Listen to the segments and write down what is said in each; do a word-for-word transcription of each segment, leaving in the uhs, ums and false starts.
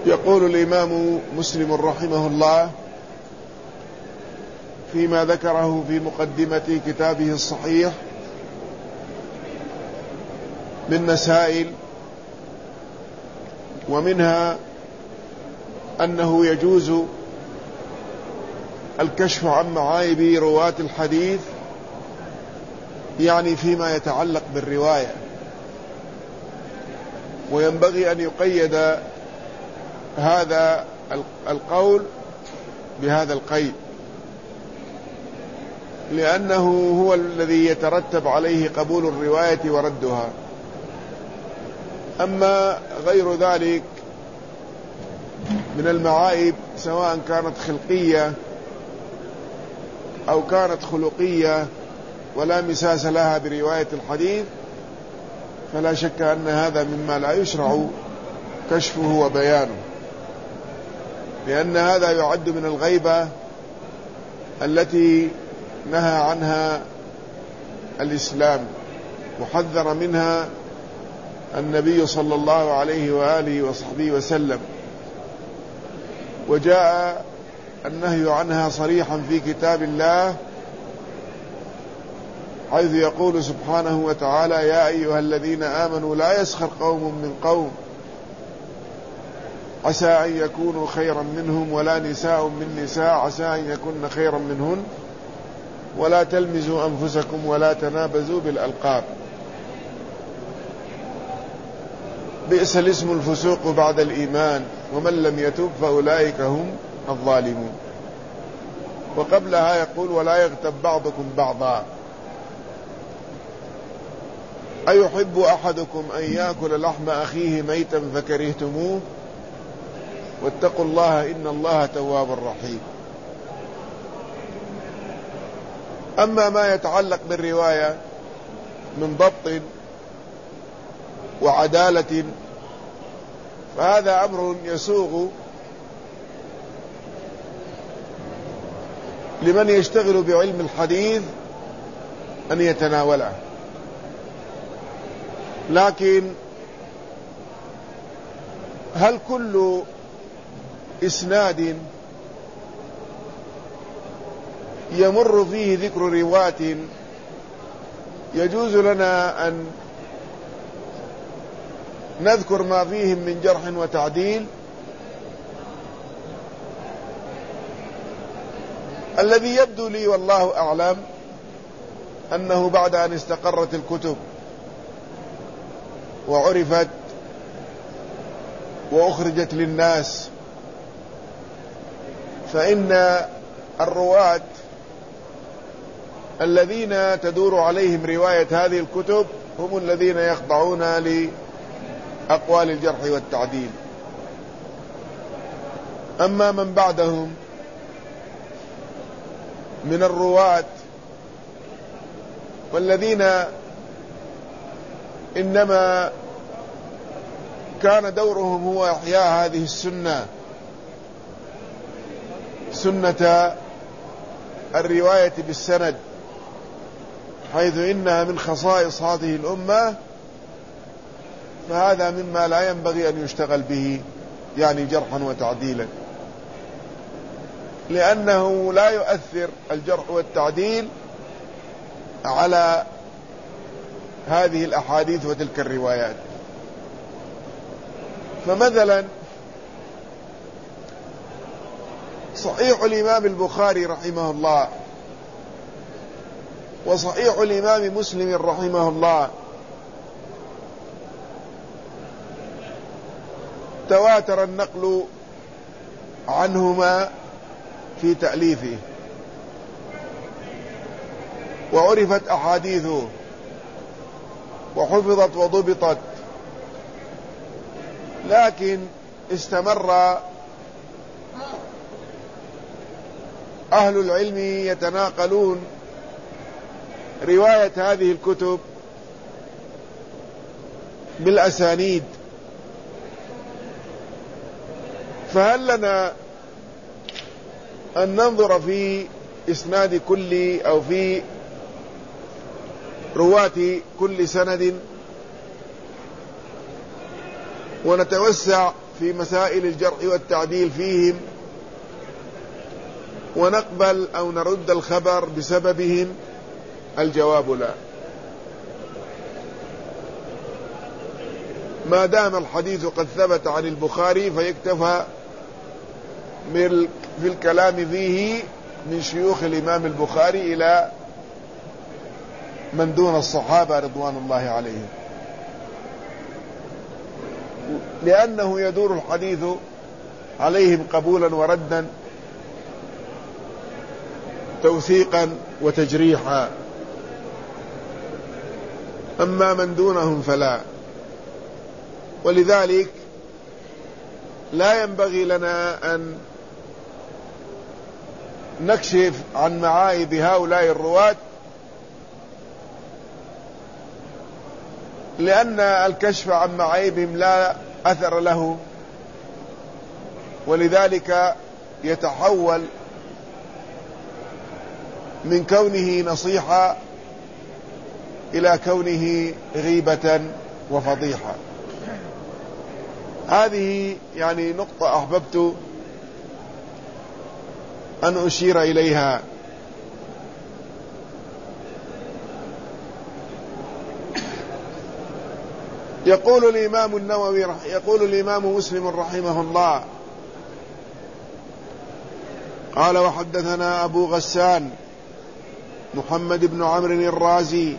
يقول الإمام مسلم رحمه الله فيما ذكره في مقدمة كتابه الصحيح من مسائل، ومنها أنه يجوز الكشف عن معايب رواة الحديث، يعني فيما يتعلق بالرواية، وينبغي أن يقيد هذا القول بهذا القيد، لأنه هو الذي يترتب عليه قبول الرواية وردها. أما غير ذلك من المعايب سواء كانت خلقية أو كانت خلقية ولا مساس لها برواية الحديث، فلا شك أن هذا مما لا يشرع كشفه وبيانه، لأن هذا يعد من الغيبة التي نهى عنها الإسلام وحذر منها النبي صلى الله عليه وآله وصحبه وسلم، وجاء النهي عنها صريحا في كتاب الله، حيث يقول سبحانه وتعالى: يا أيها الذين آمنوا لا يسخر قوم من قوم عسى أن يكونوا خيرا منهم ولا نساء من نساء عسى أن يكون خيرا منهن ولا تلمزوا أنفسكم ولا تنابزوا بالألقاب، بئس الاسم الفسوق بعد الإيمان ومن لم يتب فأولئك هم الظالمون. وقبلها يقول: ولا يغتب بعضكم بعضا، أيحب أحدكم أن يأكل لحم أخيه ميتا فكرهتموه واتقوا الله إن الله تواب رحيم. أما ما يتعلق بالرواية من ضبط وعدالة فهذا أمر يسوغ لمن يشتغل بعلم الحديث أن يتناوله، لكن هل كل إسناد يمر فيه ذكر رواة يجوز لنا أن نذكر ما فيهم من جرح وتعديل؟ الذي يبدو لي والله أعلم أنه بعد أن استقرت الكتب وعرفت وأخرجت للناس، فإن الرواة الذين تدور عليهم رواية هذه الكتب هم الذين يخضعون لأقوال الجرح والتعديل. أما من بعدهم من الرواة والذين إنما كان دورهم هو إحياء هذه السنة، سنة الرواية بالسند، حيث إنها من خصائص هذه الأمة، فهذا مما لا ينبغي أن يشتغل به يعني جرحا وتعديلا، لأنه لا يؤثر الجرح والتعديل على هذه الأحاديث وتلك الروايات. فمثلا صحيح الإمام البخاري رحمه الله وصحيح الإمام مسلم رحمه الله تواتر النقل عنهما في تأليفه وعرفت أحاديثه وحفظت وضبطت، لكن استمر أهل العلم يتناقلون رواية هذه الكتب بالأسانيد، فهل لنا أن ننظر في إسناد كل أو في رواة كل سند ونتوسع في مسائل الجرح والتعديل فيهم ونقبل أو نرد الخبر بسببهم؟ الجواب لا. ما دام الحديث قد ثبت عن البخاري فيكتفى في الكلام فيه من شيوخ الإمام البخاري إلى من دون الصحابة رضوان الله عليهم، لأنه يدور الحديث عليهم قبولا وردا، توثيقا وتجريحا. أما من دونهم فلا. ولذلك لا ينبغي لنا أن نكشف عن معايب هؤلاء الرواة، لأن الكشف عن معايبهم لا أثر له، ولذلك يتحول من كونه نصيحة إلى كونه غيبة وفضيحة. هذه يعني نقطة أحببت أن أشير إليها. يقول الإمام النووي يقول الإمام مسلم رحمه الله قال: وحدثنا أبو غسان محمد بن عمرو الرازي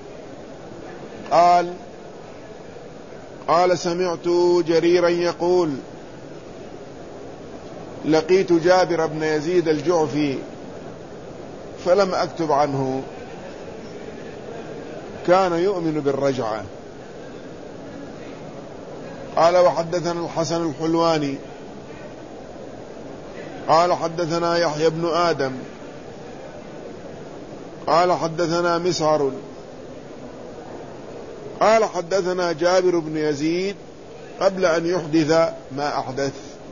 قال قال سمعت جريرا يقول: لقيت جابر بن يزيد الجعفي فلم أكتب عنه، كان يؤمن بالرجعة. قال: وحدثنا الحسن الحلواني قال حدثنا يحيى بن آدم قال حدثنا مسعر قال حدثنا جابر بن يزيد قبل أن يحدث ما أحدث.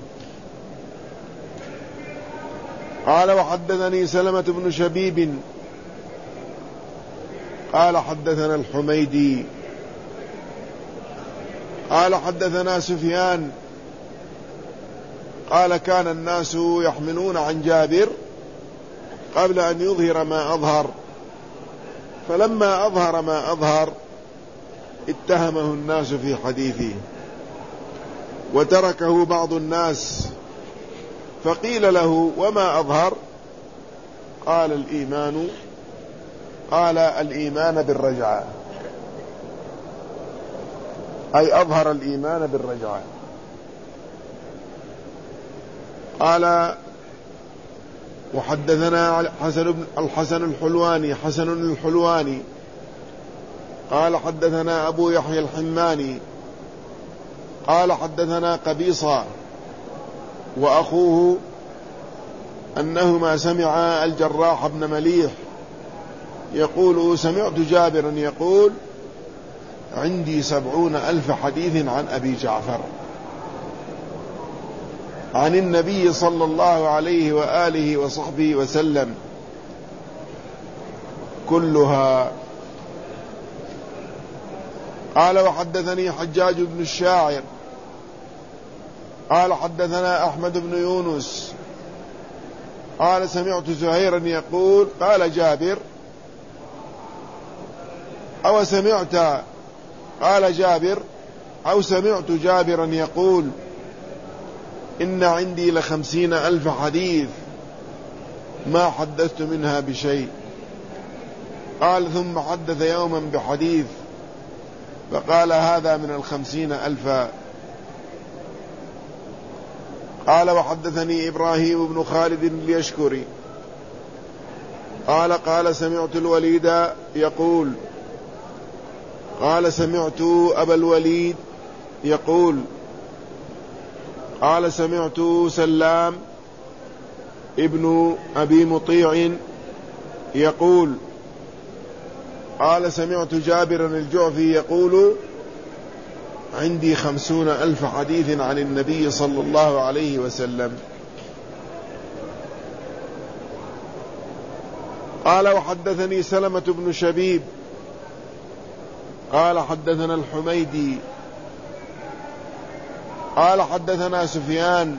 قال: وحدثني سلمة بن شبيب قال حدثنا الحميدي قال حدثنا سفيان قال: كان الناس يحملون عن جابر قبل أن يظهر ما أظهر، فلما أظهر ما أظهر اتهمه الناس في حديثه، وتركه بعض الناس، فقيل له: وما أظهر؟ قال: الإيمان قال الإيمان بالرجعة، أي أظهر الإيمان بالرجعة. قال: وحدثنا حسن بن الحسن الحلواني حسن الحلواني قال حدثنا أبو يحيى الحماني قال حدثنا قبيصة وأخوه أنهما سمعا الجراح بن مليح يقول: سمعت جابرا يقول: عندي سبعون ألف حديث عن أبي جعفر عن النبي صلى الله عليه وآله وصحبه وسلم كلها. قال: وحدثني حجاج بن الشاعر قال حدثنا أحمد بن يونس قال: سمعت زهيرا يقول: قال جابر: أو سمعت قال جابر أو سمعت جابرا يقول: إن عندي لخمسين ألف حديث ما حدثت منها بشيء. قال: ثم حدث يوما بحديث فقال: هذا من الخمسين ألفا. قال: وحدثني إبراهيم بن خالد اليشكري قال قال سمعت الوليد يقول قال سمعت أبا الوليد يقول قال سمعت سلام ابن أبي مطيع يقول قال سمعت جابر الجعفي يقول: عندي خمسون ألف حديث عن النبي صلى الله عليه وسلم. قال: وحدثني سلمة بن شبيب قال حدثنا الحميدي قال حدثنا سفيان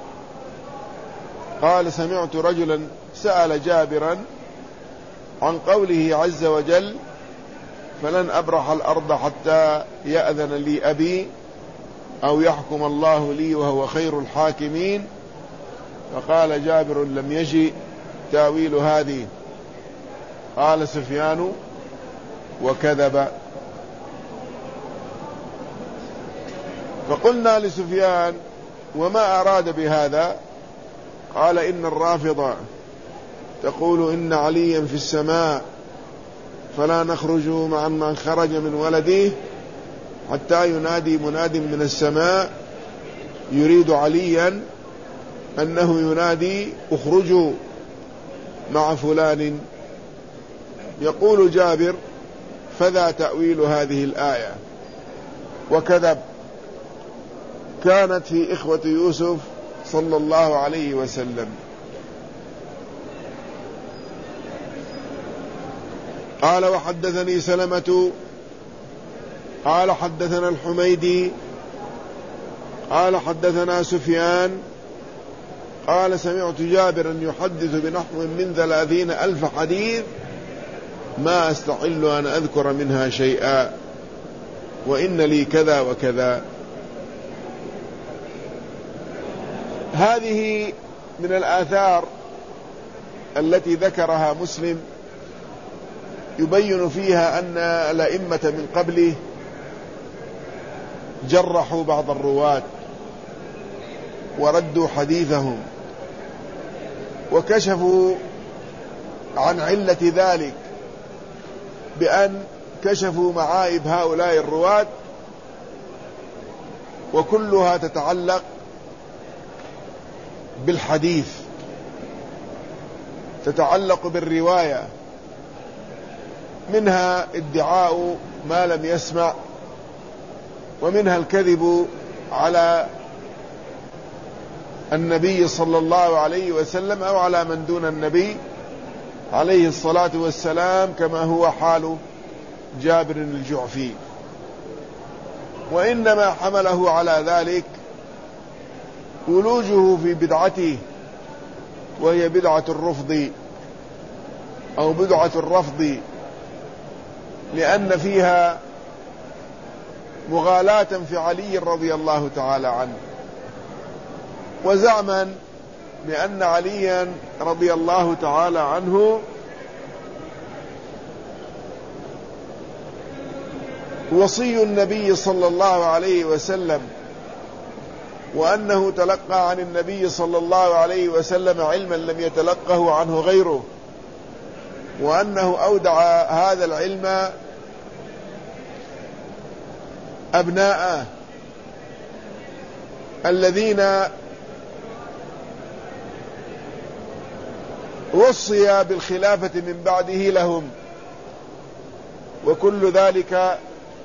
قال سمعت رجلا سأل جابرا عن قوله عز وجل فلن أبرح الأرض حتى يأذن لي أبي أو يحكم الله لي وهو خير الحاكمين. فقال جابر لم يجئ تاويل هذه. قال سفيان وكذب. فقلنا لسفيان وما أراد بهذا؟ قال إن الرافضة تقول إن عليا في السماء فلا نخرج مع من خرج من ولده حتى ينادي مناد من السماء يريد عليا أنه ينادي اخرجوا مع فلان. يقول جابر فذا تأويل هذه الآية وكذب. كانت في إخوة يوسف صلى الله عليه وسلم. قال وحدثني سلمة قال حدثنا الحميدي قال حدثنا سفيان قال سمعت جابرا يحدث بنحو من ثلاثين ألف حديث ما أستحل أن أذكر منها شيئا وإن لي كذا وكذا. هذه من الآثار التي ذكرها مسلم يبين فيها أن الأئمة من قبله جرحوا بعض الرواة وردوا حديثهم وكشفوا عن علة ذلك بأن كشفوا معايب هؤلاء الرواة، وكلها تتعلق بالحديث، تتعلق بالرواية، منها ادعاء ما لم يسمع، ومنها الكذب على النبي صلى الله عليه وسلم أو على من دون النبي عليه الصلاة والسلام كما هو حال جابر الجعفي. وإنما حمله على ذلك ولوجه في بدعته، وهي بدعة الرفض أو بدعة الرفض، لأن فيها مغالاة في علي رضي الله تعالى عنه، وزعما بأن عليا رضي الله تعالى عنه وصي النبي صلى الله عليه وسلم، وأنه تلقى عن النبي صلى الله عليه وسلم علما لم يتلقه عنه غيره، وأنه أودع هذا العلم أبناءه الذين وصي بالخلافة من بعده لهم، وكل ذلك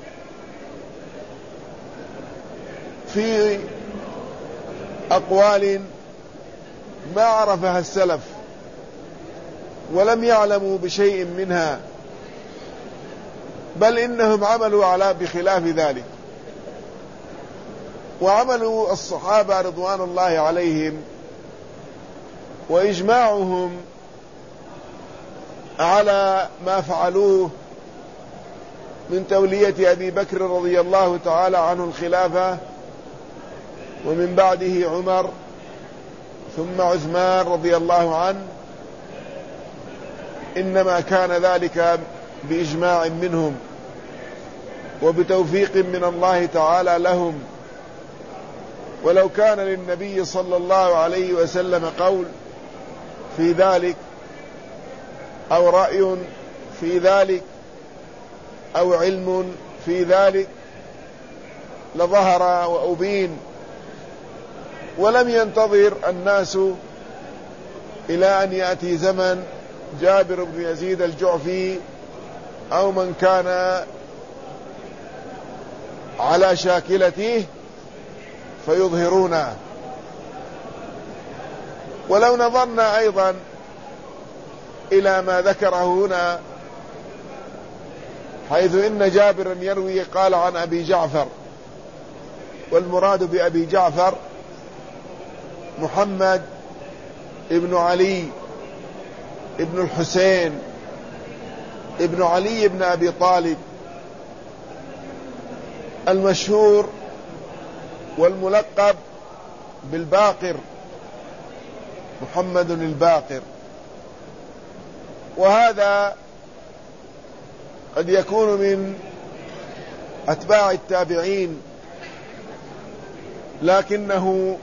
في أقوال ما عرفها السلف ولم يعلموا بشيء منها، بل إنهم عملوا على بخلاف ذلك، وعملوا الصحابة رضوان الله عليهم وإجماعهم على ما فعلوه من تولية أبي بكر رضي الله تعالى عنه الخلافة، ومن بعده عمر، ثم عثمان رضي الله عنه، إنما كان ذلك بإجماع منهم وبتوفيق من الله تعالى لهم. ولو كان للنبي صلى الله عليه وسلم قول في ذلك أو رأي في ذلك أو علم في ذلك لظهر وأبين، ولم ينتظر الناس إلى أن يأتي زمن جابر بن يزيد الجعفي أو من كان على شاكلته فيظهرونه. ولو نظرنا أيضا إلى ما ذكره هنا، حيث إن جابرا يروي قال عن أبي جعفر والمراد بأبي جعفر محمد ابن علي ابن الحسين ابن علي ابن أبي طالب المشهور والملقب بالباقر، محمد الباقر. وهذا قد يكون من أتباع التابعين، لكنه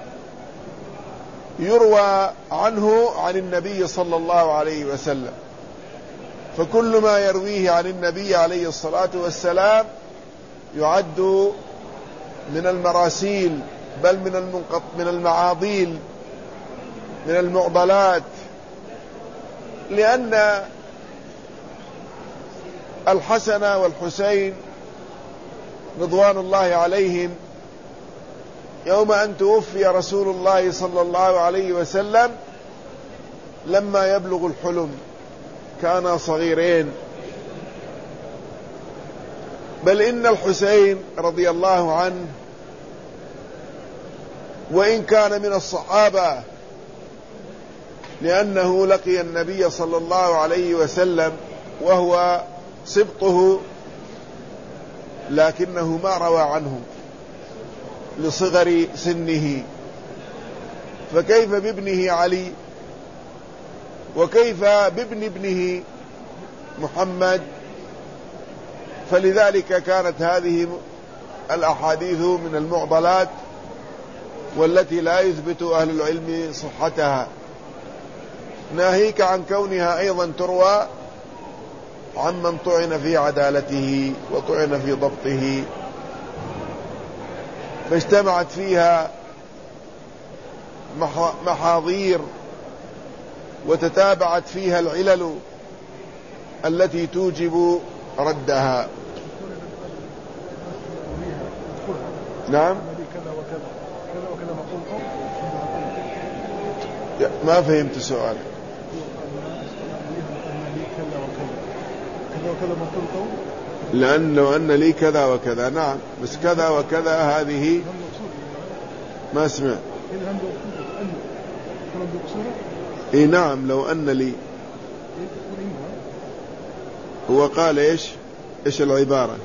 يروى عنه عن النبي صلى الله عليه وسلم، فكل ما يرويه عن النبي عليه الصلاة والسلام يعد من المراسيل، بل من المنقط من المعاضيل، من المعضلات، لأن الحسن والحسين رضوان الله عليهم يوم أن توفي رسول الله صلى الله عليه وسلم لما يبلغ الحلم كانا صغيرين، بل إن الحسين رضي الله عنه وإن كان من الصحابة لأنه لقي النبي صلى الله عليه وسلم وهو سبطه، لكنه ما روى عنه لصغر سنه، فكيف بابنه علي وكيف بابن ابنه محمد؟ فلذلك كانت هذه الأحاديث من المعضلات والتي لا يثبت أهل العلم صحتها، ناهيك عن كونها أيضا تروى عمن طعن في عدالته وطعن في ضبطه، فاجتمعت فيها محاضير وتتابعت فيها العلل التي توجب ردها. نعم، ما فهمت سؤالك. لأنه أن لي كذا وكذا، نعم، بس كذا وكذا هذه ما سمع. إيه نعم، لو أن لي، هو قال إيش إيش العبارة؟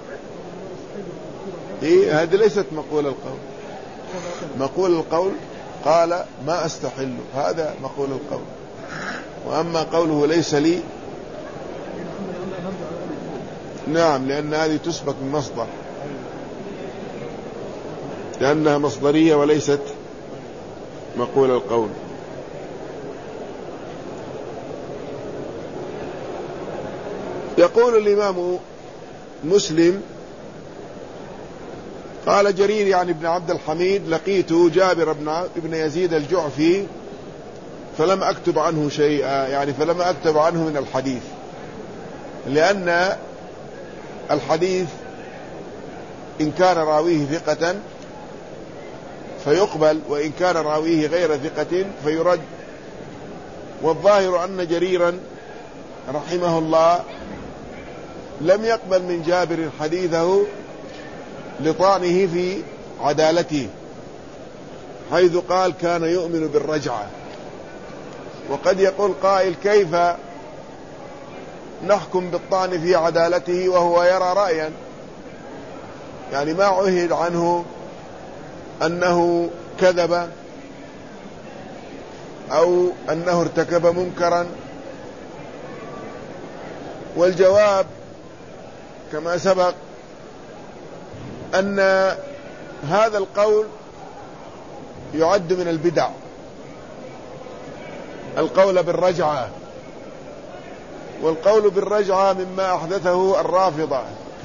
إيه هذه ليست مقول القول. مقول القول قال ما أستحل، هذا مقول القول. وأما قوله ليس لي، نعم، لأن هذه تسبق من مصدر، لأنها مصدرية وليست مقول القول. يقول الإمام مسلم قال جرير يعني ابن عبد الحميد لقيت جابر بن يزيد الجعفي فلم أكتب عنه شيئا، يعني فلم أكتب عنه من الحديث، لأن الحديث إن كان راويه ثقة فيقبل، وإن كان راويه غير ثقة فيرد. والظاهر أن جريرا رحمه الله لم يقبل من جابر حديثه لطعنه في عدالته، حيث قال كان يؤمن بالرجعة. وقد يقول قائل كيف نحكم بالطعن في عدالته وهو يرى رأيا، يعني ما عهد عنه أنه كذب أو أنه ارتكب منكرا. والجواب كما سبق أن هذا القول يعد من البدع، القول بالرجعة، والقول بالرجعة مما أحدثه الرافضة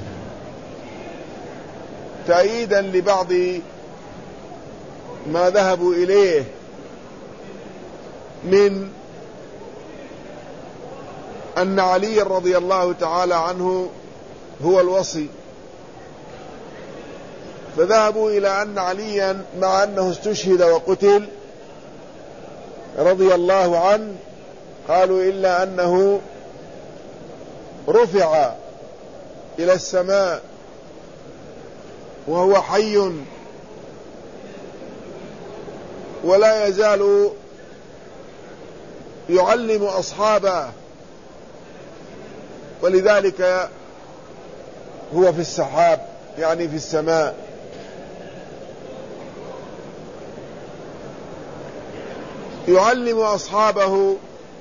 تأييدا لبعض ما ذهبوا إليه من أن علي رضي الله تعالى عنه هو الوصي، فذهبوا إلى أن عليا مع أنه استشهد وقتل رضي الله عنه، قالوا إلا أنه رفع إلى السماء وهو حي ولا يزال يعلم أصحابه، ولذلك هو في السحاب يعني في السماء. يعلم أصحابه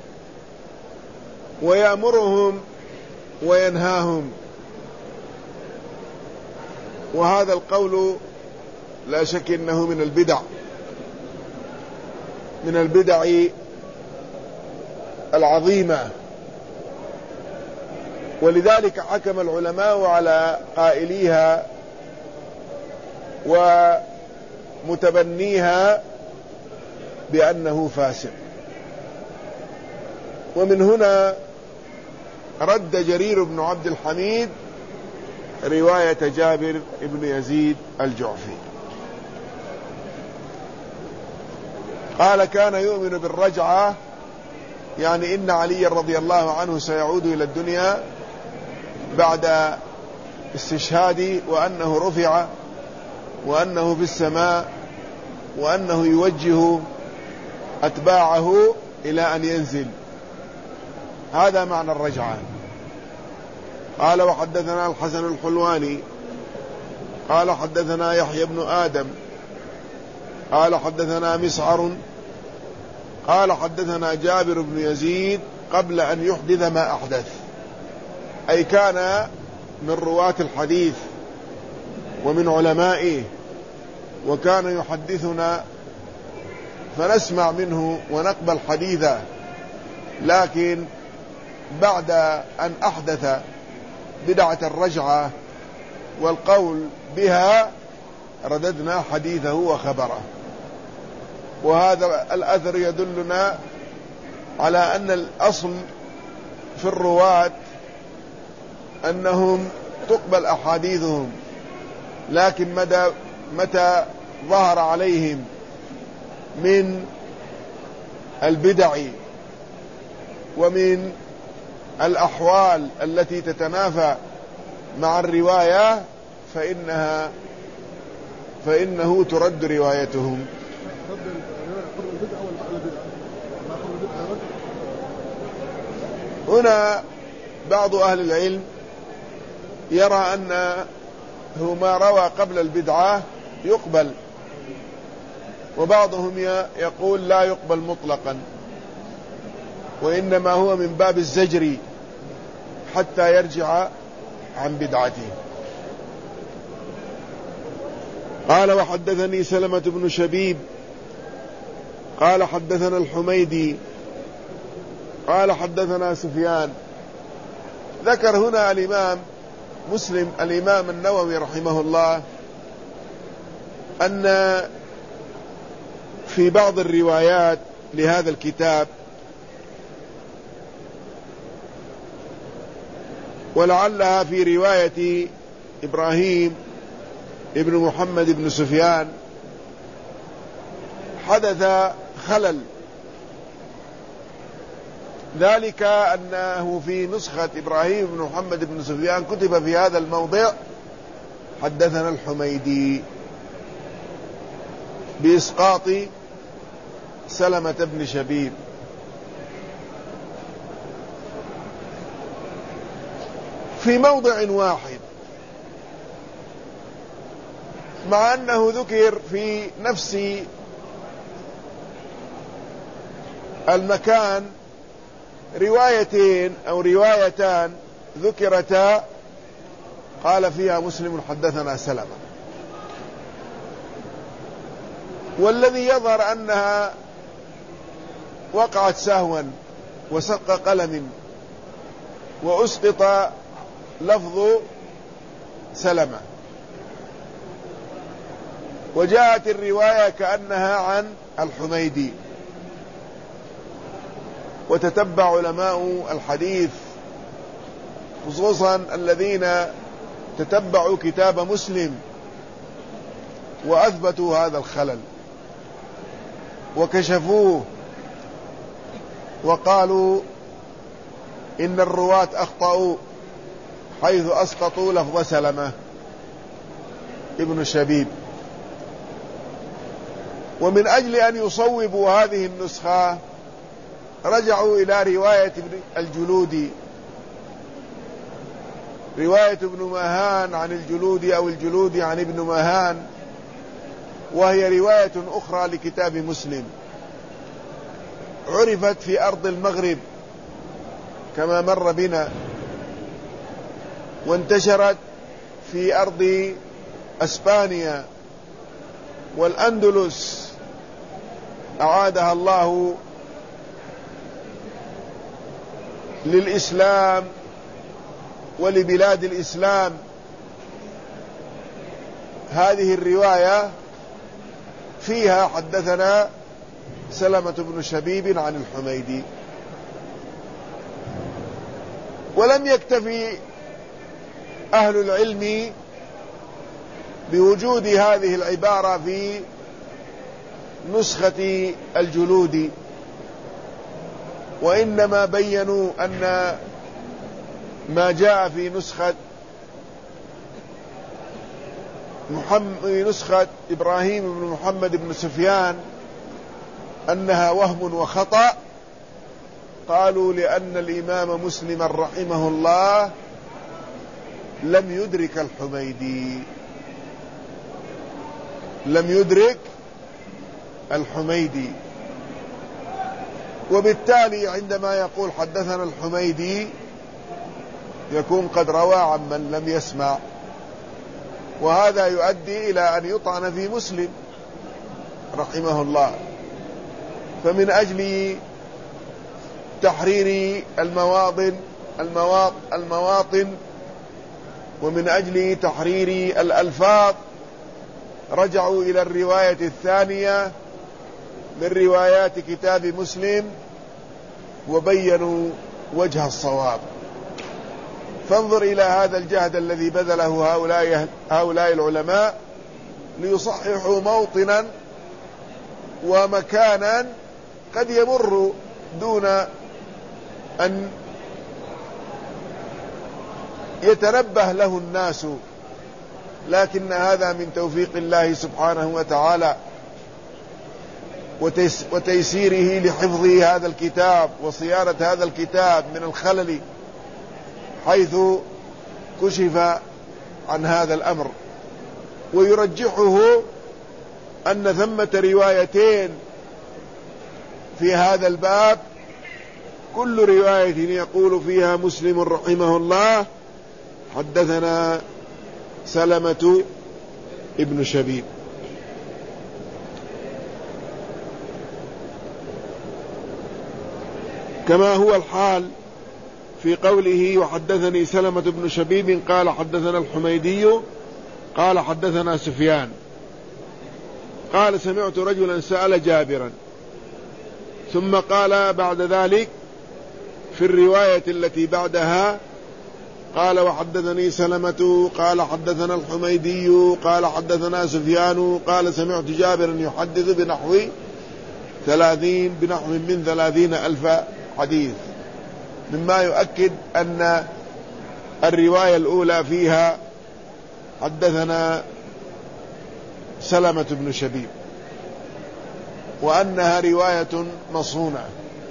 ويأمرهم وينهاهم. وهذا القول لا شك إنه من البدع من البدع العظيمة، ولذلك حكم العلماء على قائليها ومتبنيها بأنه فاسق. ومن هنا رد جرير بن عبد الحميد رواية جابر بن يزيد الجعفي، قال كان يؤمن بالرجعة، يعني إن علي رضي الله عنه سيعود إلى الدنيا بعد استشهاده، وأنه رفع، وأنه في السماء، وأنه يوجه أتباعه إلى أن ينزل. هذا معنى الرجعة. قال وحدثنا الحسن الحلواني قال حدثنا يحيى بن آدم قال حدثنا مسعر قال حدثنا جابر بن يزيد قبل أن يحدث ما أحدث، أي كان من رواة الحديث ومن علمائه، وكان يحدثنا فنسمع منه ونقبل حديثه، لكن بعد أن أحدث بدعة الرجعة والقول بها رددنا حديثه وخبره. وهذا الأثر يدلنا على أن الأصل في الرواة أنهم تقبل أحاديثهم، لكن متى متى ظهر عليهم من البدع ومن الأحوال التي تتنافى مع الرواية فإنها فإنه ترد روايتهم. هنا بعض أهل العلم يرى أنه ما روى قبل البدعة يقبل، وبعضهم يقول لا يقبل مطلقا، وإنما هو من باب الزجر حتى يرجع عن بدعته. قال وحدثني سلمة بن شبيب قال حدثنا الحميدي قال حدثنا سفيان. ذكر هنا الإمام مسلم الإمام النووي رحمه الله أن في بعض الروايات لهذا الكتاب، ولعلها في رواية إبراهيم ابن محمد بن سفيان، حدث خلل، ذلك أنه في نسخة إبراهيم بن محمد بن سفيان كتب في هذا الموضع حدثنا الحميدي بإسقاط سلمة بن شبيب. في موضع واحد، مع أنه ذكر في نفس المكان روايتين أو روايتان ذكرتا قال فيها مسلم حدثنا سلمة، والذي يظهر أنها وقعت سهوا وسق قلم وأسقط لفظ سلمة، وجاءت الرواية كأنها عن الحميدي. وتتبع علماء الحديث خصوصا الذين تتبعوا كتاب مسلم وأثبتوا هذا الخلل وكشفوه، وقالوا إن الرواة أخطأوا حيث أسقطوا لفظ سلمة ابن شبيب. ومن أجل أن يصوبوا هذه النسخة رجعوا إلى رواية الجلودي، رواية ابن ماهان عن الجلودي أو الجلودي عن ابن ماهان، وهي رواية أخرى لكتاب مسلم، عرفت في أرض المغرب كما مر بنا، وانتشرت في أرض أسبانيا والأندلس أعادها الله للإسلام ولبلاد الإسلام. هذه الرواية فيها حدثنا سلمة بن شبيب عن الحميدي. ولم يكتفي أهل العلم بوجود هذه العبارة في نسخة الجلودي، وإنما بينوا أن ما جاء في نسخة محمد نسخة إبراهيم بن محمد بن سفيان أنها وهم وخطأ، قالوا لأن الإمام مسلم رحمه الله لم يدرك الحميدي لم يدرك الحميدي وبالتالي عندما يقول حدثنا الحميدي يكون قد روى عن من لم يسمع، وهذا يؤدي إلى أن يطعن في مسلم رحمه الله. فمن أجل تحرير المواطن المواطن, المواطن ومن أجل تحرير الألفاظ رجعوا إلى الرواية الثانية من روايات كتاب مسلم وبينوا وجه الصواب. فانظر إلى هذا الجهد الذي بذله هؤلاء, هؤلاء العلماء ليصححوا موطنا ومكانا قد يمر دون أن يتنبه له الناس، لكن هذا من توفيق الله سبحانه وتعالى وتيسيره لحفظ هذا الكتاب وصيانة هذا الكتاب من الخلل حيث كشف عن هذا الأمر. ويرجحه أن ثمة روايتين في هذا الباب، كل رواية يقول فيها مسلم رحمه الله حدثنا سلمة ابن شبيب. كما هو الحال في قوله وحدثني سلمة بن شبيب قال حدثنا الحميدي قال حدثنا سفيان قال سمعت رجلا سأل جابرا، ثم قال بعد ذلك في الرواية التي بعدها قال وحدثني سلمة قال حدثنا الحميدي قال حدثنا سفيان قال سمعت جابرا يحدث بنحو ثلاثين بنحو من ثلاثين ألف حديث، مما يؤكد أن الرواية الأولى فيها حدثنا سلمة بن شبيب وأنها رواية مصونة.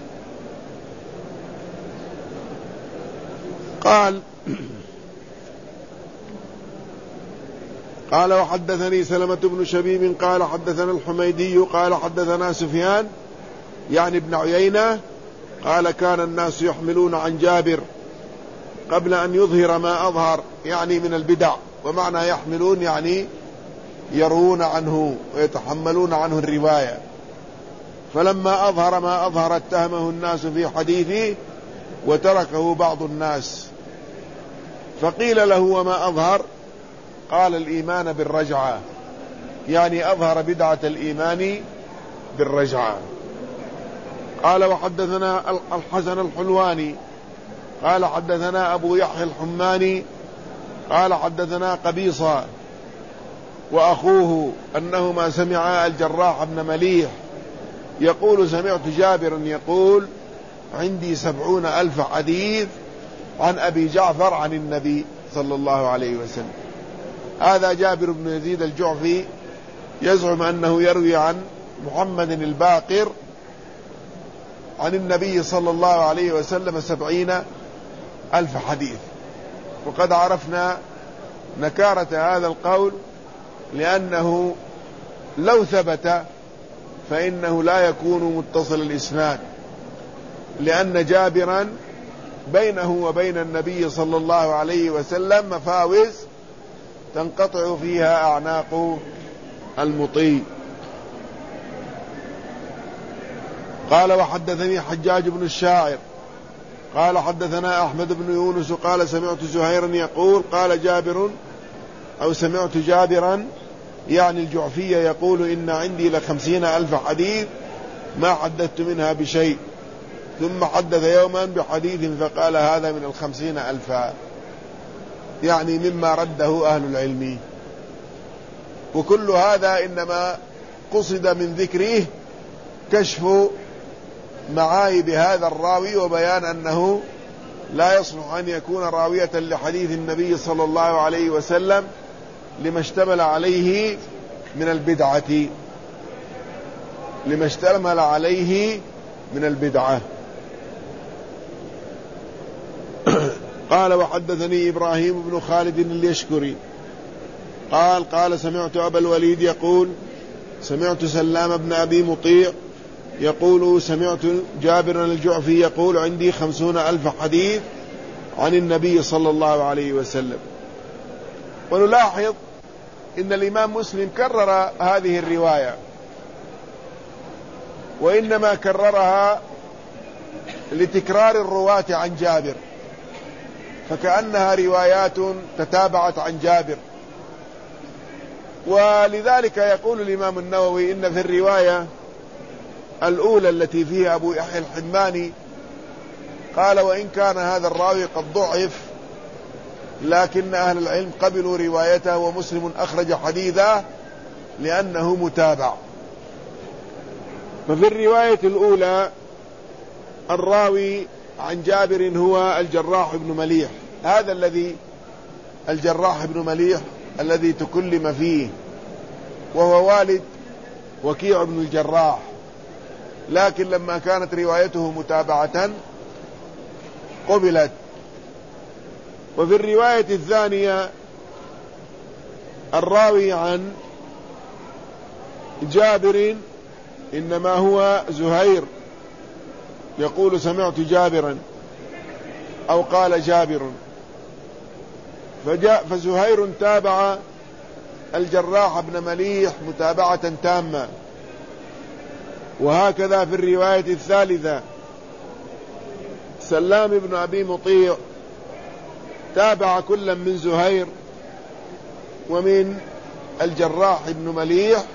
قال قال وحدثني سلمة بن شبيب قال حدثنا الحميدي قال حدثنا سفيان يعني ابن عيينة قال كان الناس يحملون عن جابر قبل أن يظهر ما أظهر، يعني من البدع، ومعنى يحملون يعني يروون عنه ويتحملون عنه الرواية، فلما أظهر ما أظهر اتهمه الناس في حديثه وتركه بعض الناس، فقيل له وما أظهر؟ قال الإيمان بالرجعة، يعني أظهر بدعة الإيمان بالرجعة. قال وحدثنا الحسن الحلواني قال حدثنا أبو يحيى الحماني قال حدثنا قبيصة وأخوه أنهما سمعا الجراح بن مليح يقول سمعت جابر يقول عندي سبعون ألف حديث عن أبي جعفر عن النبي صلى الله عليه وسلم. هذا جابر بن يزيد الجعفي يزعم أنه يروي عن محمد الباقر عن النبي صلى الله عليه وسلم سبعين ألف حديث. وقد عرفنا نكارة هذا القول، لأنه لو ثبت فإنه لا يكون متصل الإسناد، لأن جابرا بينه وبين النبي صلى الله عليه وسلم مفاوز تنقطع فيها أعناق المطيع. قال وحدثني حجاج بن الشاعر قال حدثنا أحمد بن يونس قال سمعت زهيرا يقول قال جابر أو سمعت جابرا يعني الجعفية يقول إن عندي لخمسين ألف حديث ما حدثت منها بشيء، ثم حدث يوما بحديث فقال هذا من الخمسين ألفا، يعني مما رده أهل العلم. وكل هذا إنما قصد من ذكره كشف معايب هذا الراوي وبيان أنه لا يصلح أن يكون راوية لحديث النبي صلى الله عليه وسلم لما اشتمل عليه من البدعة لما اشتمل عليه من البدعة. قال وحدثني إبراهيم بن خالد اليشكري قال قال سمعت أبا الوليد يقول سمعت سلام بن أبي مطيع يقول سمعت جابر الجعفي يقول عندي خمسون ألف حديث عن النبي صلى الله عليه وسلم. ونلاحظ إن الإمام مسلم كرر هذه الرواية، وإنما كررها لتكرار الرواة عن جابر، فكأنها روايات تتابعت عن جابر. ولذلك يقول الإمام النووي إن في الرواية الأولى التي فيها أبو يحيى الحماني قال وإن كان هذا الراوي قد ضعف لكن أهل العلم قبلوا روايته، ومسلم أخرج حديثه لأنه متابع. ففي الرواية الأولى الراوي عن جابر هو الجراح بن مليح، هذا الذي الجراح بن مليح الذي تكلم فيه، وهو والد وكيع بن الجراح، لكن لما كانت روايته متابعة قبلت. وفي الرواية الثانية الراوي عن جابر إنما هو زهير يقول سمعت جابرا أو قال جابر، فجاء فزهير تابع الجراح بن مليح متابعة تامة. وهكذا في الرواية الثالثة سلام بن أبي مطيع تابع كلا من زهير ومن الجراح بن مليح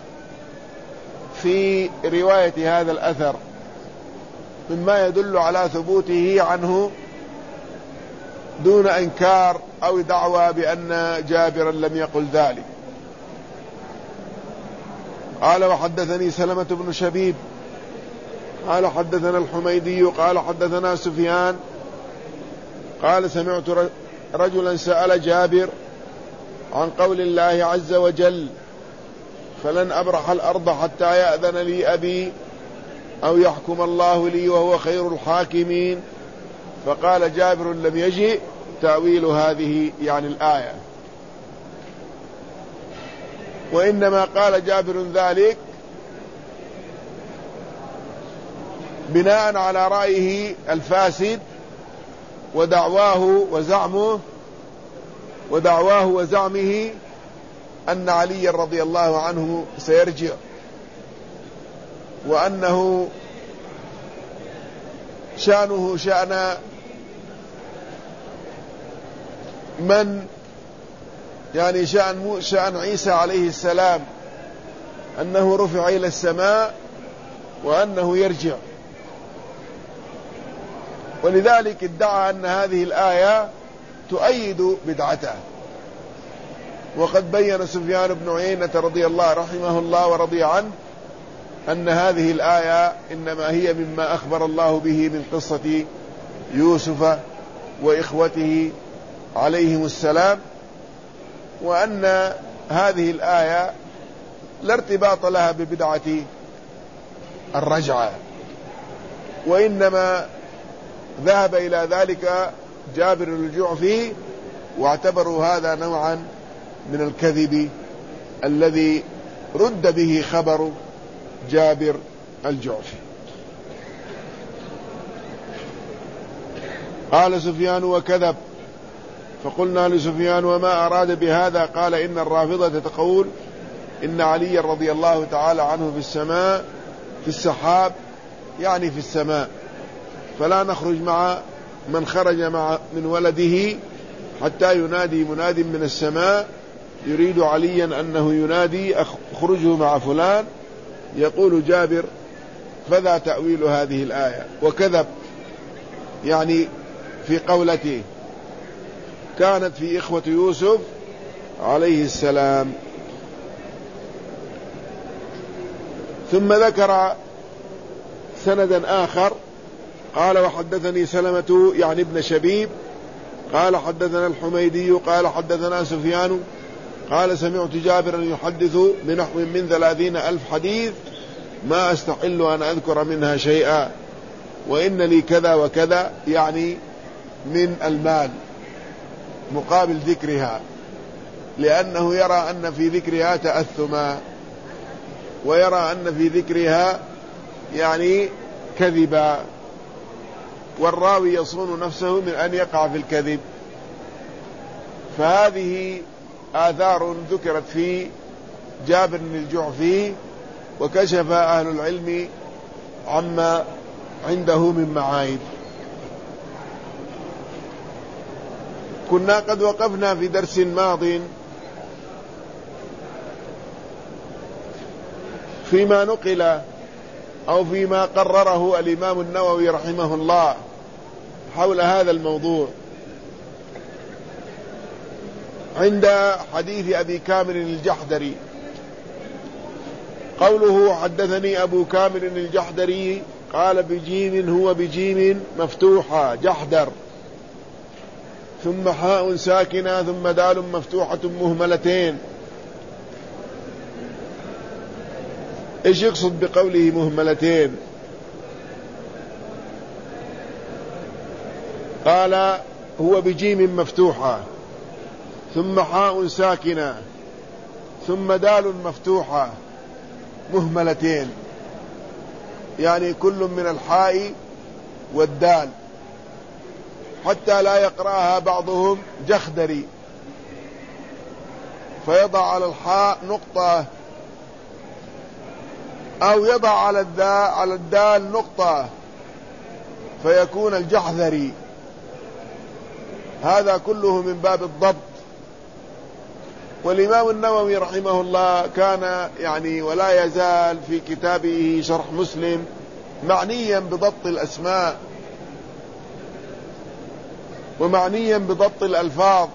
في رواية هذا الأثر، مما يدل على ثبوته عنه دون إنكار أو دعوى بأن جابرا لم يقل ذلك. قال وحدثني سلمة بن شبيب قال حدثنا الحميدي قال حدثنا سفيان قال سمعت رجلا سأل جابر عن قول الله عز وجل فلن أبرح الأرض حتى يأذن لي أبي أو يحكم الله لي وهو خير الحاكمين، فقال جابر لم يجئ تأويل هذه يعني الآية، وإنما قال جابر ذلك بناء على رأيه الفاسد ودعواه وزعمه ودعواه وزعمه أن علي رضي الله عنه سيرجع، وأنه شأنه شأن من يعني شأن, شأن عيسى عليه السلام أنه رفع إلى السماء وأنه يرجع. ولذلك ادعى أن هذه الآية تؤيد بدعته. وقد بين سفيان بن عيينة رضي الله رحمه الله ورضي عنه أن هذه الآية إنما هي مما أخبر الله به من قصة يوسف وإخوته عليهم السلام، وأن هذه الآية لا ارتباط لها ببدعة الرجعة، وإنما ذهب إلى ذلك جابر الجعفي واعتبروا هذا نوعا من الكذب الذي رد به خبر جابر الجعفي. قال سفيان وكذب، فقلنا لسفيان وما أراد بهذا؟ قال إن الرافضة تقول إن علي رضي الله تعالى عنه في السماء في السحاب، يعني في السماء، فلا نخرج مع من خرج مع من ولده حتى ينادي مناد من السماء يريد عليا أنه ينادي اخرجوا مع فلان. يقول جابر فذا تأويل هذه الآية. وكذب يعني في قولته كانت في إخوة يوسف عليه السلام. ثم ذكر سندا آخر قال وحدثني سلمة يعني ابن شبيب قال حدثنا الحميدي قال حدثنا سفيان قال سمعت جابرا يحدث بنحو من ثلاثين ألف حديث ما أستحل أن أذكر منها شيئا، وإن لي كذا وكذا، يعني من المال مقابل ذكرها، لأنه يرى أن في ذكرها تأثما، ويرى أن في ذكرها يعني كذبا، والراوي يصون نفسه من أن يقع في الكذب. فهذه آثار ذكرت في جابر الجعفي، وكشف أهل العلم عما عنده من معايب. كنا قد وقفنا في درس ماض فيما نقل أو فيما قرره الإمام النووي رحمه الله حول هذا الموضوع عند حديث أبي كامل الجحدري. قوله حدثني أبو كامل الجحدري قال بجيم هو بجيم مفتوحة جحدر، ثم حاء ساكنة ثم دال مفتوحة مهملتين. إيش يقصد بقوله مهملتين؟ قال هو بجيم مفتوحة ثم حاء ساكنة ثم دال مفتوحة مهملتين، يعني كل من الحاء والدال، حتى لا يقرأها بعضهم جخدري فيضع على الحاء نقطة أو يضع على الدال على الدال نقطة فيكون الجحذري. هذا كله من باب الضبط. والإمام النووي رحمه الله كان يعني ولا يزال في كتابه شرح مسلم معنيا بضبط الأسماء ومعنيا بضبط الألفاظ،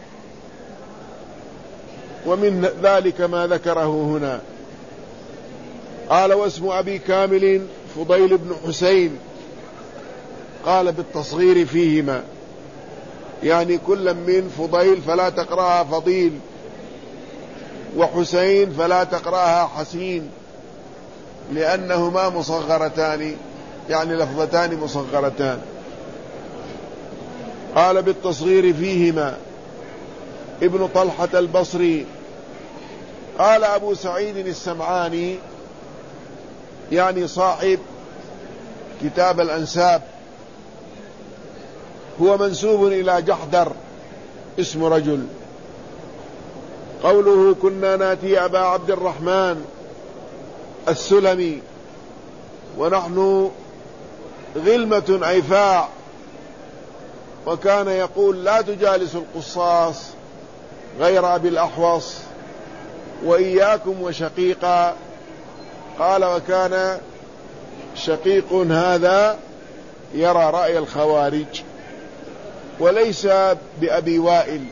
ومن ذلك ما ذكره هنا. قال واسم أبي كامل فضيل بن حسين، قال بالتصغير فيهما، يعني كل من فضيل فلا تقرأها فضيل، وحسين فلا تقرأها حسين، لأنهما مصغرتان، يعني لفظتان مصغرتان. قال بالتصغير فيهما ابن طلحة البصري. قال أبو سعيد السمعاني يعني صاحب كتاب الأنساب هو منسوب إلى جحدر اسم رجل. قوله كنا ناتي أبا عبد الرحمن السلمي ونحن غلمة أيفاع، وكان يقول لا تجالس القصاص غير أبي الأحوص وإياكم وشقيقا. قال وكان شقيق هذا يرى رأي الخوارج وليس بأبي وائل،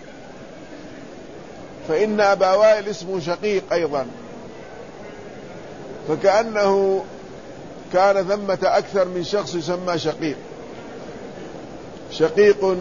فإن أبا وائل اسمه شقيق أيضا، فكأنه كان ثمة أكثر من شخص يسمى شقيق. شقيق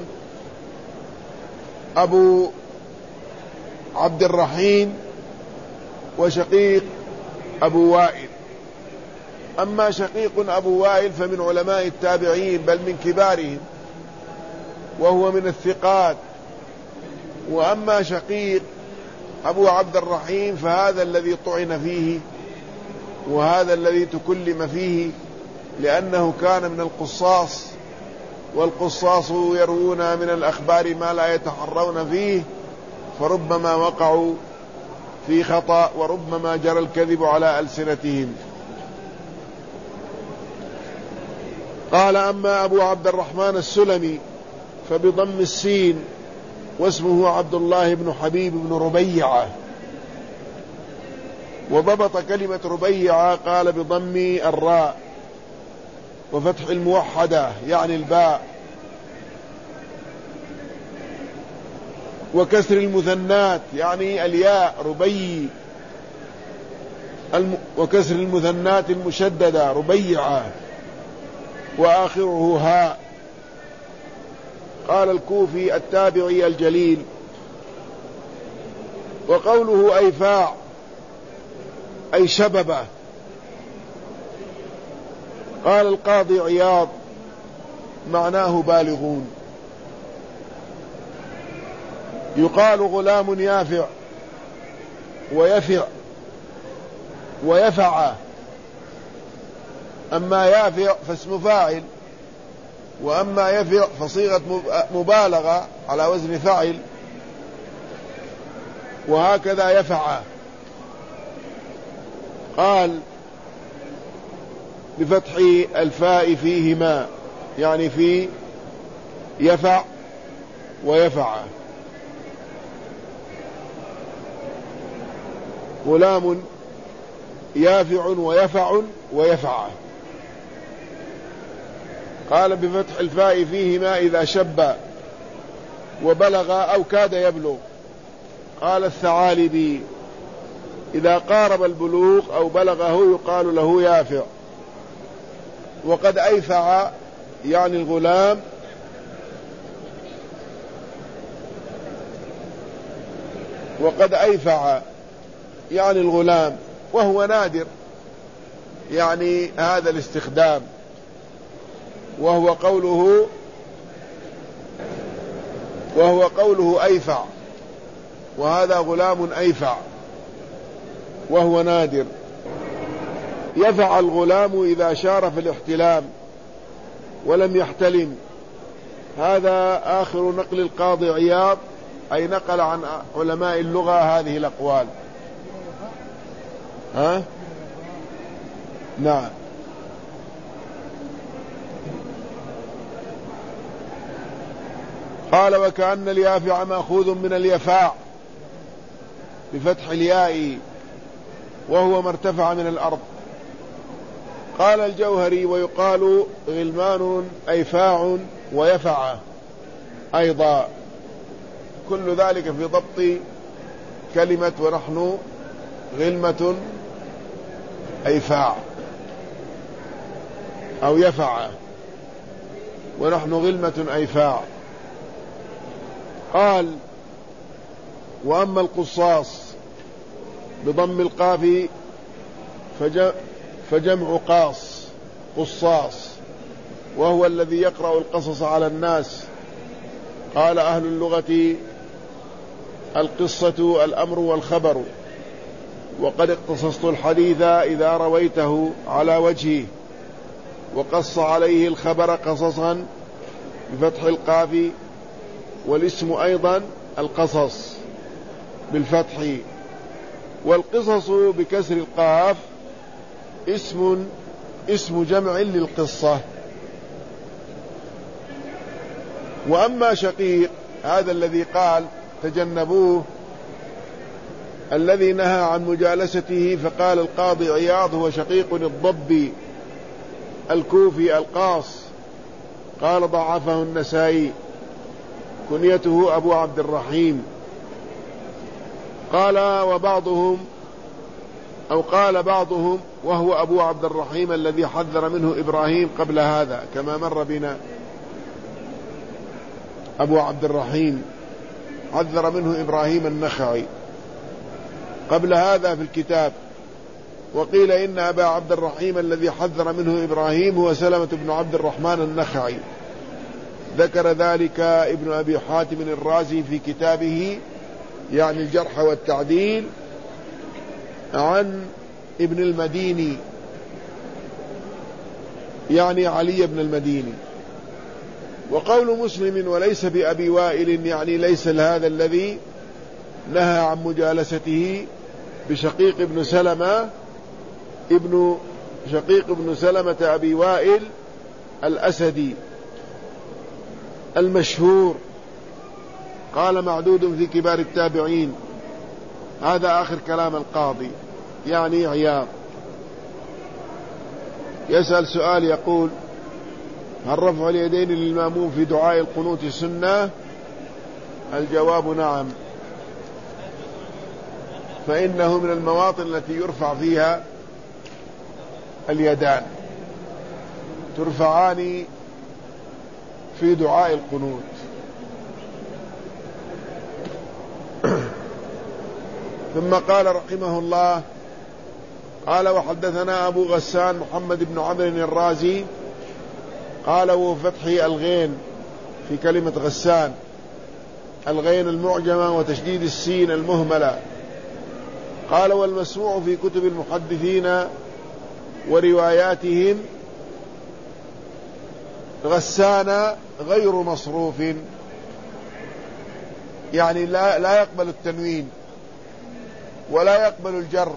أبو عبد الرحيم وشقيق أبو وائل أما شقيق أبو وائل فمن علماء التابعين بل من كبارهم، وهو من الثقات. وأما شقيق أبو عبد الرحيم فهذا الذي طعن فيه، وهذا الذي تكلم فيه، لأنه كان من القصاص، والقصاص يروون من الأخبار ما لا يتحرون فيه، فربما وقعوا في خطأ وربما جرى الكذب على ألسنتهم. قال: أما أبو عبد الرحمن السلمي فبضم السين، واسمه عبد الله بن حبيب بن ربيعة. وضبط كلمة ربيعة قال بضم الراء وفتح الموحدة يعني الباء، وكسر المثنات يعني الياء ربي، الم... وكسر المثنات المشددة ربيعة، وآخره هاء. قال الكوفي التابعي الجليل. وقوله أيفاع أي شببه. قال القاضي عياض معناه بالغون. يقال غلام يافع ويفع ويفع. أما يافع فاسم فاعل، وأما يفع فصيغة مبالغة على وزن فاعل، وهكذا يفع. قال بفتح الفاء فيهما يعني في يفع ويفع. غلام يافع ويفع ويفع. قال بفتح الفاء فيهما إذا شب وبلغ أو كاد يبلغ. قال الثعالبي إذا قارب البلوغ أو بلغه يقال له يافع. وقد أيفع يعني الغلام وقد أيفع يعني الغلام، وهو نادر يعني هذا الاستخدام، وهو قوله وهو قوله أيفع، وهذا غلام أيفع وهو نادر. يفع الغلام إذا شار في الاحتلام ولم يحتلم. هذا آخر نقل القاضي عياض، أي نقل عن علماء اللغة هذه الأقوال. ها؟ نعم. قال وكأن اليافع مأخوذ من اليفاع بفتح الياء، وهو ما ارتفع من الأرض. قال الجوهري ويقال غلمان أيفاع ويفع أيضا، كل ذلك في ضبط كلمة ونحن غلمة أيفاع أو يفع ونحن غلمة أيفاع. قال وأما القصاص بضم القاف فجمع قاص قصاص، وهو الذي يقرأ القصص على الناس. قال أهل اللغة القصة الأمر والخبر، وقد اقتصصت الحديث إذا رويته على وجهه، وقص عليه الخبر قصصا بفتح القاف، والاسم أيضا القصص بالفتح، والقصص بكسر القاف اسم اسم جمع للقصة. وأما شقيق هذا الذي قال تجنبوه الذي نهى عن مجالسته، فقال القاضي عياض هو شقيق الضبي الكوفي القاص. قال ضعفه النسائي، كنيته أبو عبد الرحيم. قال وبعضهم أو قال بعضهم وهو أبو عبد الرحيم الذي حذر منه إبراهيم قبل هذا، كما مر بنا. أبو عبد الرحيم حذر منه إبراهيم النخعي قبل هذا في الكتاب. وقيل إن أبا عبد الرحيم الذي حذر منه إبراهيم هو سلمة بن عبد الرحمن النخعي. ذكر ذلك ابن أبي حاتم الرازي في كتابه يعني الجرح والتعديل عن ابن المديني يعني علي بن المديني. وقول مسلم وليس بأبي وائل يعني ليس هذا الذي نهى عن مجالسته بشقيق ابن سلمة ابن شقيق ابن سلمة أبي وائل الأسدي المشهور، قال معدود في كبار التابعين. هذا آخر كلام القاضي يعني عياض. يسأل سؤال يقول: هل رفع اليدين للمأموم في دعاء القنوت سنة؟ الجواب نعم، فإنه من المواطن التي يرفع فيها اليدان، ترفعان في دعاء القنوت. ثم قال رحمه الله: قال وحدثنا أبو غسان محمد بن عمرو الرازي قال وفتح الغين في كلمة غسان، الغين المعجمة وتشديد السين المهملة. قال والمسموع في كتب المحدثين ورواياتهم غسان غير مصروف، يعني لا, لا يقبل التنوين ولا يقبل الجر.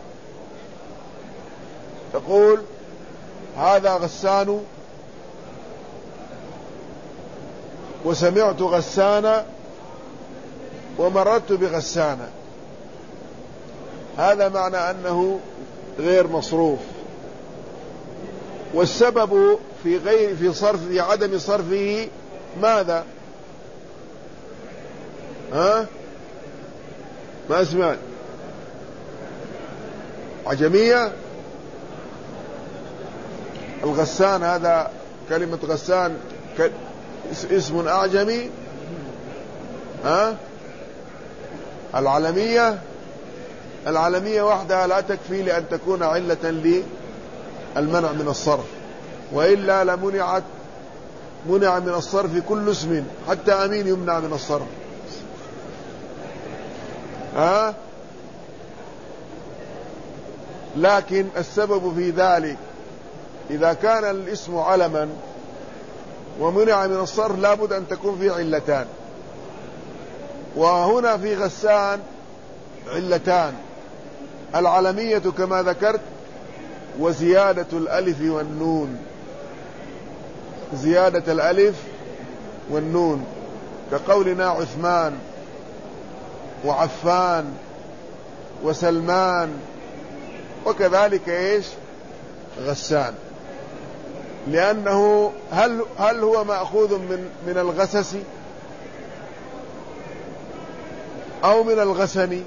تقول هذا غسان وسمعت غسان ومررت بغسان، هذا معنى أنه غير مصروف. والسبب في غير في صرف في عدم صرفه ماذا؟ ها ما اسمع عجمية. الغسان هذا كلمة غسان اسم أعجمي. ها العلمية العلمية وحدها لا تكفي لأن تكون علة للمنع من الصرف، وإلا لمنعت منع من الصرف كل اسم، حتى أمين يمنع من الصرف. ها لكن السبب في ذلك إذا كان الاسم علما ومنع من الصرف لابد أن تكون فيه علتان، وهنا في غسان علتان: العلمية كما ذكرت، وزيادة الألف والنون، زيادة الألف والنون، كقولنا عثمان وعفان وسلمان، وكذلك إيش غسان، لأنه هل هل هو مأخوذ من من الغسس أو من الغسن؟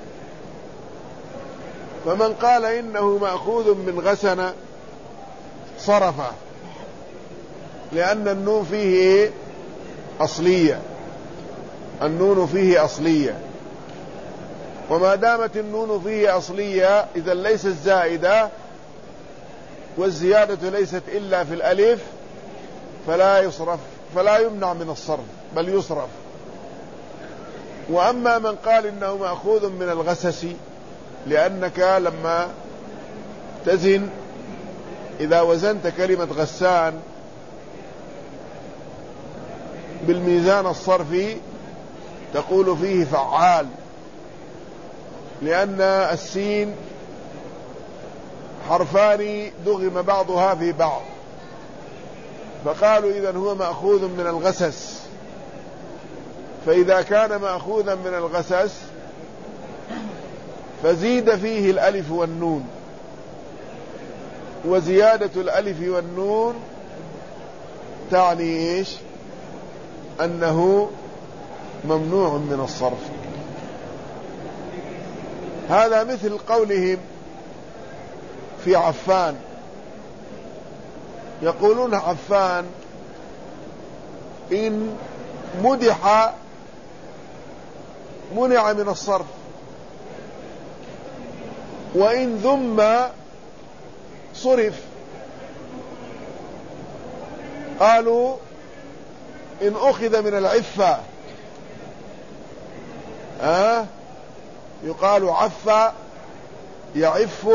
فمن قال إنه مأخوذ من غسن صرفه، لأن النون فيه أصلية، النون فيه أصلية، وما دامت النون فيه أصلية إذا ليست زائدة، والزيادة ليست إلا في الألف، فلا يصرف فلا يمنع من الصرف بل يصرف. وأما من قال إنه مأخوذ من الغسس، لأنك لما تزن إذا وزنت كلمة غسان بالميزان الصرفي تقول فيه فعال، لأن السين حرفان دغم بعضها في بعض، فقالوا إذن هو مأخوذ من الغسس. فإذا كان مأخوذا من الغسس فزيد فيه الألف والنون، وزيادة الألف والنون تعني إيش؟ أنه ممنوع من الصرف. هذا مثل قولهم في عفان، يقولون عفان إن مدح منع من الصرف، وإن ذم صرف. قالوا إن أخذ من العفة أه يقال عف يعف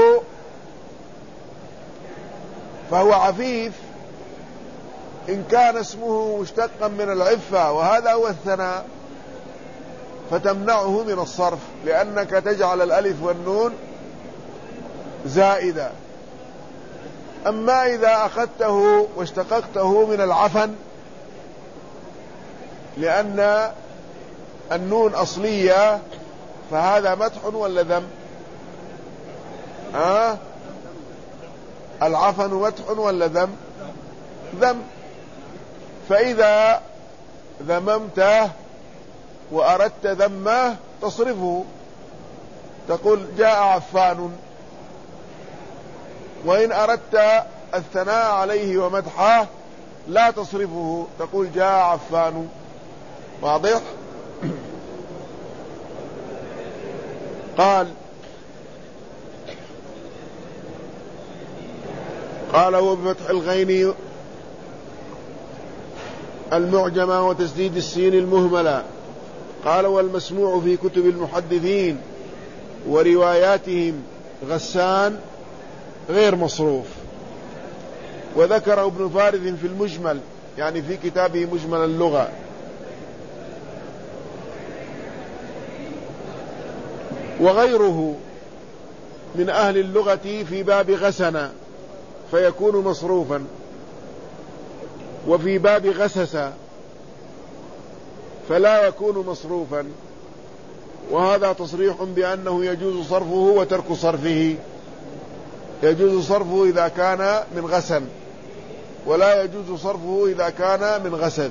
فهو عفيف إن كان اسمه مشتقا من العفة، وهذا هو الثناء، فتمنعه من الصرف، لأنك تجعل الألف والنون زائدة. أما إذا أخذته واشتققته من العفن، لأن النون أصلية، فهذا مدح ولا ذم؟ أه؟ العفن مدح ولا ذم؟ ذم. فإذا ذممته وأردت ذمه تصرفه، تقول جاء عفان. وإن أردت الثناء عليه ومدحه لا تصرفه، تقول جاء عفان. واضح؟ قال قال وبفتح الغين المعجمة وتسديد السين المهملة. قال والمسموع في كتب المحدثين ورواياتهم غسان غير مصروف. وذكر ابن فارس في المجمل، يعني في كتابه مجمل اللغة، وغيره من أهل اللغة في باب غسن فيكون مصروفا، وفي باب غسس فلا يكون مصروفا. وهذا تصريح بأنه يجوز صرفه وترك صرفه. يجوز صرفه إذا كان من غسن، ولا يجوز صرفه إذا كان من غسس.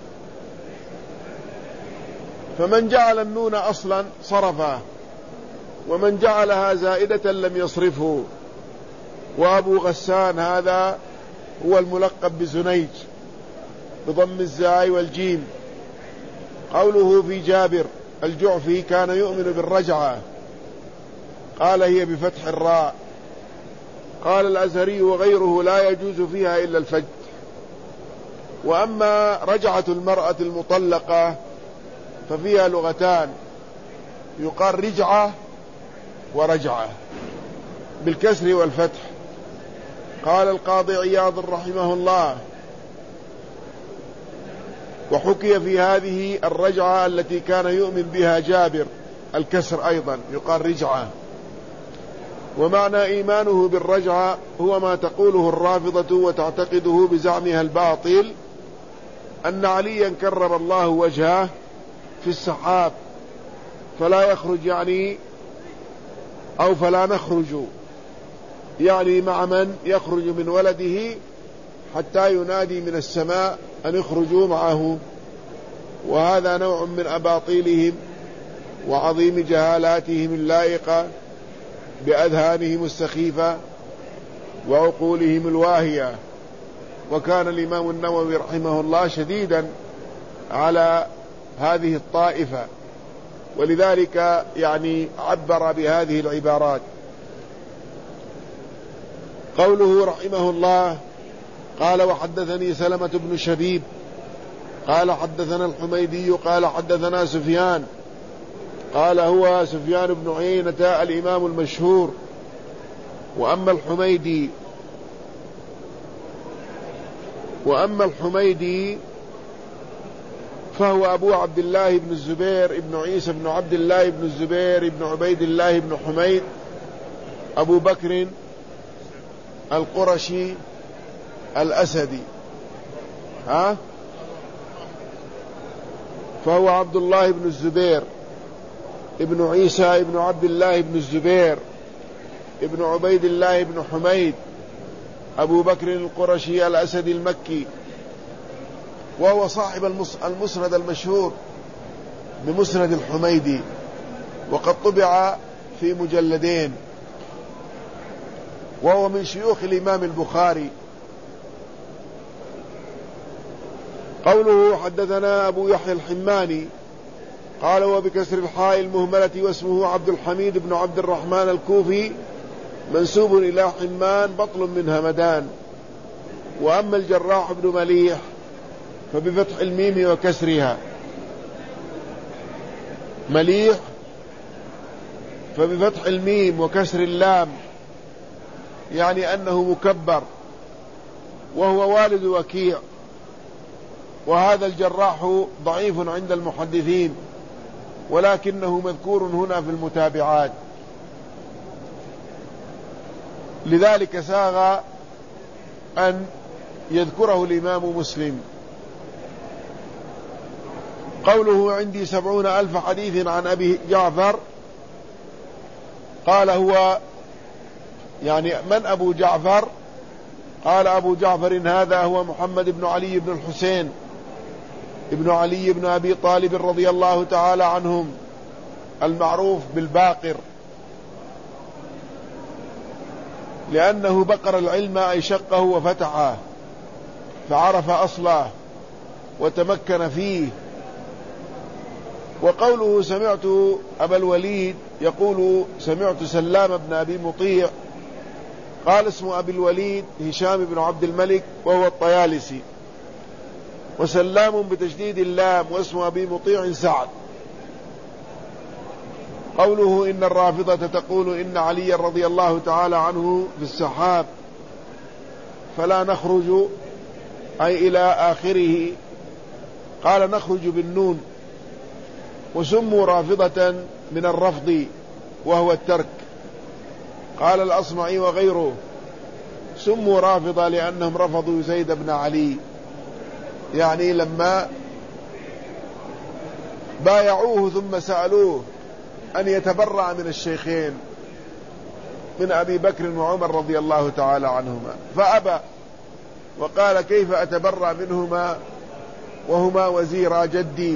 فمن جعل النون أصلا صرفه، ومن جعلها زائدة لم يصرفه. وأبو غسان هذا هو الملقب بزنيج بضم الزاي والجيم. قوله في جابر الجعفي كان يؤمن بالرجعة، قال هي بفتح الراء. قال الأزهري وغيره لا يجوز فيها إلا الفج. وأما رجعة المرأة المطلقة ففيها لغتان، يقال رجعة ورجعة بالكسر والفتح. قال القاضي عياض رحمه الله وحكي في هذه الرجعة التي كان يؤمن بها جابر الكسر أيضا، يقال رجعة. ومعنى إيمانه بالرجعة هو ما تقوله الرافضة وتعتقده بزعمها الباطل أن عليا كرم الله وجهه في السحاب فلا يخرج، يعني أو فلا نخرج، يعني مع من يخرج من ولده حتى ينادي من السماء أن يخرجوا معه. وهذا نوع من أباطيلهم وعظيم جهالاتهم اللائقة بأذهانهم السخيفة وعقولهم الواهية. وكان الإمام النووي رحمه الله شديدا على هذه الطائفة، ولذلك يعني عبر بهذه العبارات. قوله رحمه الله قال وحدثني سلمة بن شبيب قال حدثنا الحميدي قال حدثنا سفيان، قال هو سفيان بن عيينة الإمام المشهور. وأما الحميدي وأما الحميدي فهو أبو عبد الله بن الزبير ابن عيسى بن عبد الله بن الزبير ابن عبيد الله بن حميد أبو بكر القرشي الأسدي. ها فهو عبد الله بن الزبير ابن عيسى ابن عبد الله بن الزبير ابن عبيد الله بن حميد أبو بكر القرشي الأسدي المكي، وهو صاحب المسند المشهور بمسند الحميدي، وقد طبع في مجلدين، وهو من شيوخ الإمام البخاري. قوله حدثنا أبو يحيى الحماني قال وبكسر الحاء المهملة واسمه عبد الحميد بن عبد الرحمن الكوفي منسوب إلى حمان بطل من همدان. وأما الجراح بن مليح فبفتح الميم وكسرها، مليح فبفتح الميم وكسر اللام، يعني أنه مكبر، وهو والد وكيع. وهذا الجراح ضعيف عند المحدثين، ولكنه مذكور هنا في المتابعات، لذلك ساغ أن يذكره الإمام مسلم. قوله عندي سبعون ألف حديث عن أبي جعفر، قال هو يعني من أبو جعفر؟ قال أبو جعفر هذا هو محمد بن علي بن الحسين ابن علي بن أبي طالب رضي الله تعالى عنهم، المعروف بالباقر، لأنه بقر العلم أي شقه وفتحه، فعرف أصله وتمكن فيه. وقوله سمعت أبا الوليد يقول سمعت سلام بن أبي مطيع، قال اسم أبي الوليد هشام بن عبد الملك وهو الطيالسي، وسلام بتشديد اللام، واسم أبي مطيع سعد. قوله إن الرافضة تقول إن علي رضي الله تعالى عنه في السحاب فلا نخرج أي إلى آخره، قال نخرج بالنون، وسموا رافضة من الرفض وهو الترك. قال الأصمعي وغيره سموا رافضة لأنهم رفضوا زيد بن علي، يعني لما بايعوه ثم سألوه أن يتبرع من الشيخين من أبي بكر وعمر رضي الله تعالى عنهما، فأبى وقال كيف أتبرع منهما وهما وزيرا جدي؟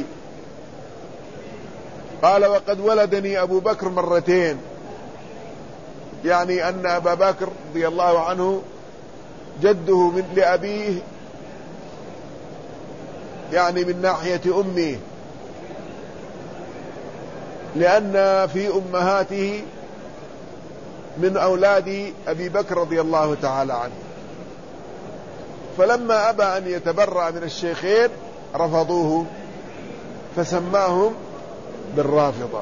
قال وقد ولدني أبو بكر مرتين، يعني أن أبا بكر رضي الله عنه جده من لأبيه، يعني من ناحية أمه، لأن في أمهاته من أولاد أبي بكر رضي الله تعالى عنه. فلما أبى أن يتبرع من الشيخين رفضوه فسماهم بالرافضة.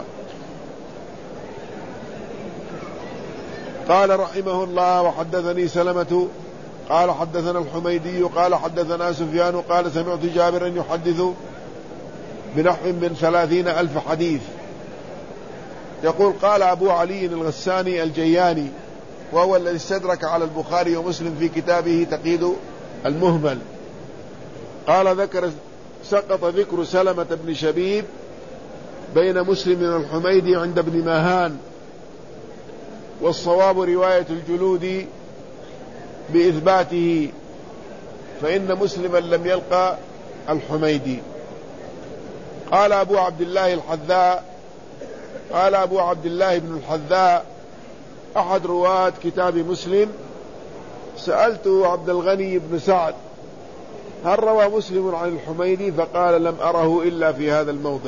قال رحمه الله وحدثني سلمة قال حدثنا الحميدي قال حدثنا سفيان قال سمعت جابرا يحدث بنحو من ثلاثين ألف حديث. يقول قال أبو علي الغساني الجياني، وهو الذي استدرك على البخاري ومسلم في كتابه تقييد المهمل، قال ذكر سقط ذكر سلمة بن شبيب بين مسلم والحميدي عند ابن ماهان، والصواب رواية الجلودي بإثباته، فإن مسلما لم يلقى الحميدي. قال أبو عبد الله الحذاء قال أبو عبد الله بن الحذاء أحد رواة كتاب مسلم، سألت عبد الغني بن سعد هل روى مسلم عن الحميدي؟ فقال لم أره إلا في هذا الموضع،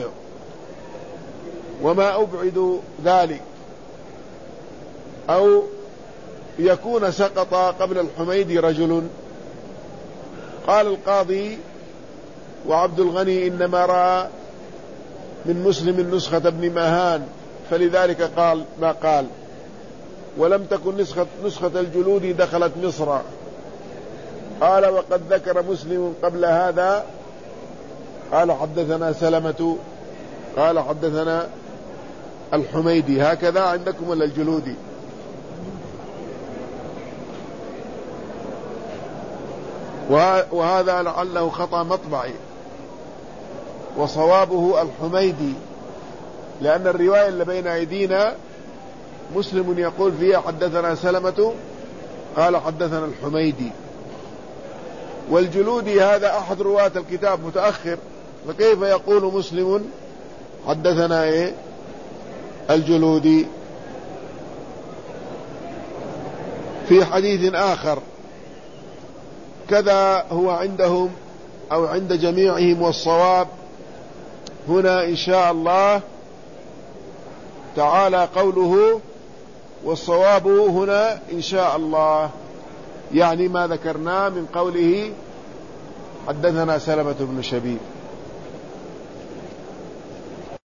وما أبعد ذلك، أو يكون سقط قبل الحميدي رجل. قال القاضي وعبد الغني إنما رأى من مسلم نسخة ابن ماهان، فلذلك قال ما قال، ولم تكن نسخة, نسخة الجلود دخلت مصر. قال وقد ذكر مسلم قبل هذا قال حدثنا سلمة قال حدثنا الحميدي، هكذا عندكم ولا الجلودي؟ وهذا لعله خطأ مطبعي، وصوابه الحميدي، لأن الرواية اللي بين أيدينا مسلم يقول فيها حدثنا سلمة قال حدثنا الحميدي، والجلودي هذا أحد رواة الكتاب متأخر، فكيف يقول مسلم حدثنا إيه الجلودي؟ في حديث آخر كذا هو عندهم أو عند جميعهم، والصواب هنا إن شاء الله تعالى قوله والصواب هنا إن شاء الله يعني ما ذكرناه من قوله حدثنا سلمة بن شبيب.